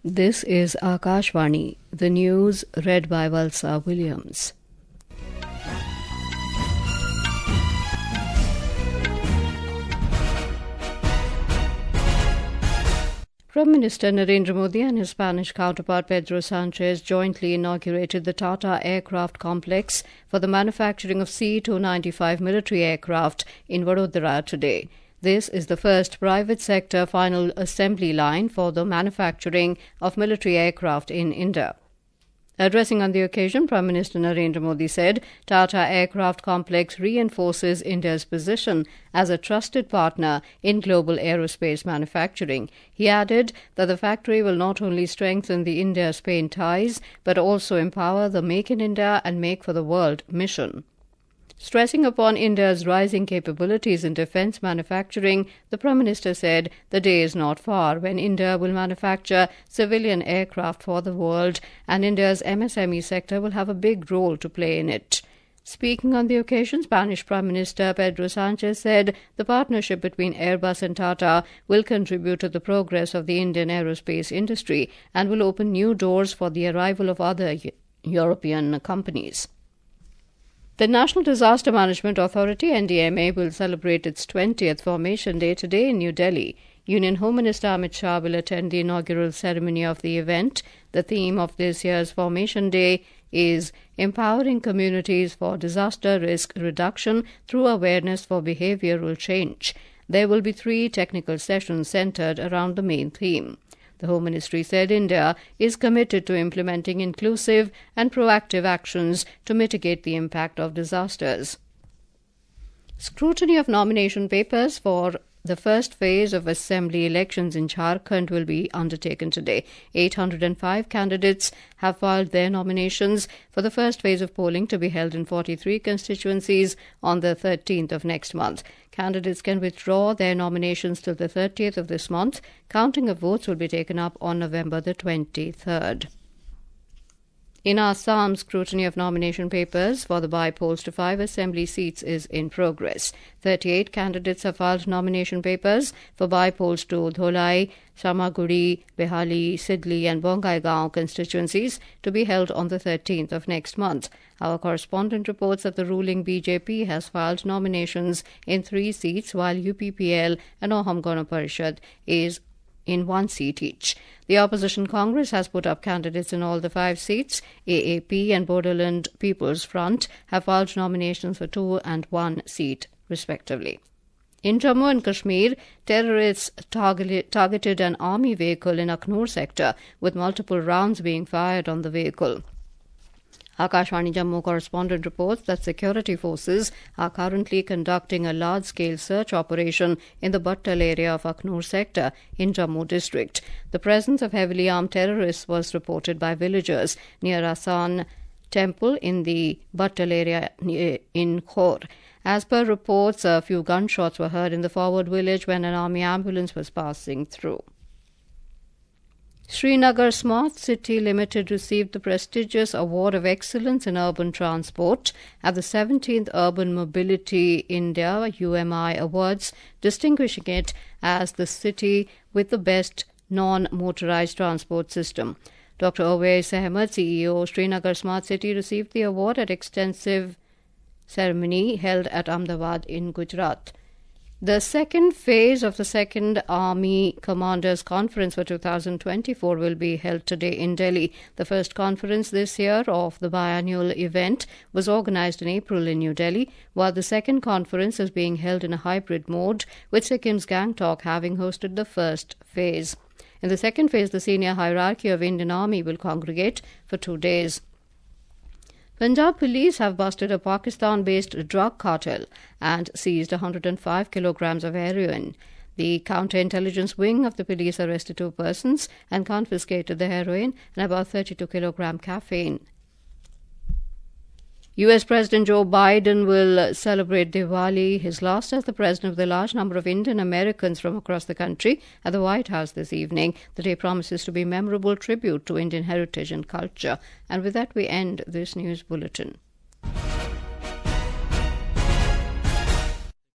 This is Akashvani, the news read by Valsa Williams. Prime Minister Narendra Modi and his Spanish counterpart Pedro Sanchez jointly inaugurated the Tata Aircraft Complex for the manufacturing of C-295 military aircraft in Vadodara today. This is the first private sector final assembly line for the manufacturing of military aircraft in India. Addressing on the occasion, Prime Minister Narendra Modi said Tata Aircraft Complex reinforces India's position as a trusted partner in global aerospace manufacturing. He added that the factory will not only strengthen the India-Spain ties but also empower the Make in India and Make for the World mission. Stressing upon India's rising capabilities in defence manufacturing, the Prime Minister said the day is not far when India will manufacture civilian aircraft for the world, and India's MSME sector will have a big role to play in it. Speaking on the occasion, Spanish Prime Minister Pedro Sanchez said the partnership between Airbus and Tata will contribute to the progress of the Indian aerospace industry and will open new doors for the arrival of other European companies. The National Disaster Management Authority, NDMA, will celebrate its 20th Formation Day today in New Delhi. Union Home Minister Amit Shah will attend the inaugural ceremony of the event. The theme of this year's Formation Day is Empowering Communities for Disaster Risk Reduction through Awareness for Behavioral Change. There will be 3 technical sessions centered around the main theme. The Home Ministry said India is committed to implementing inclusive and proactive actions to mitigate the impact of disasters. Scrutiny of nomination papers for the first phase of assembly elections in Jharkhand will be undertaken today. 805 candidates have filed their nominations for the first phase of polling to be held in 43 constituencies on the 13th of next month. Candidates can withdraw their nominations till the 30th of this month. Counting of votes will be taken up on November the 23rd. In Assam, scrutiny of nomination papers for the by-polls to 5 assembly seats is in progress. 38 candidates have filed nomination papers for by-polls to Dholai, Samaguri, Behali, Sidli and Bongaigaon constituencies to be held on the 13th of next month. Our correspondent reports that the ruling BJP has filed nominations in 3 seats while UPPL and Ahom Gana Parishad is in 1 seat each. The opposition Congress has put up candidates in all the 5 seats. AAP and Bodoland People's Front have filed nominations for 2 and 1 seat, respectively. In Jammu and Kashmir, terrorists targeted an army vehicle in Akhnur sector, with multiple rounds being fired on the vehicle. Akashvani Jammu correspondent reports that security forces are currently conducting a large-scale search operation in the Battal area of Akhnur sector in Jammu district. The presence of heavily armed terrorists was reported by villagers near Asan temple in the Battal area in Khor. As per reports, a few gunshots were heard in the forward village when an army ambulance was passing through. Srinagar Smart City Limited received the prestigious Award of Excellence in Urban Transport at the 17th Urban Mobility India UMI Awards, distinguishing it as the city with the best non-motorized transport system. Dr. Owais Ahmed, CEO Srinagar Smart City, received the award at extensive ceremony held at Ahmedabad in Gujarat. The second phase of the 2nd Army Commanders Conference for 2024 will be held today in Delhi. The first conference this year of the biannual event was organized in April in New Delhi, while the second conference is being held in a hybrid mode, with Sikkim's Gangtok having hosted the first phase. In the second phase, the senior hierarchy of Indian Army will congregate for 2 days. Punjab police have busted a Pakistan-based drug cartel and seized 105 kilograms of heroin. The counterintelligence wing of the police arrested 2 persons and confiscated the heroin and about 32 kilogram caffeine. U.S. President Joe Biden will celebrate Diwali, his last as the president, with a large number of Indian Americans from across the country at the White House this evening. The day promises to be a memorable tribute to Indian heritage and culture. And with that, we end this news bulletin.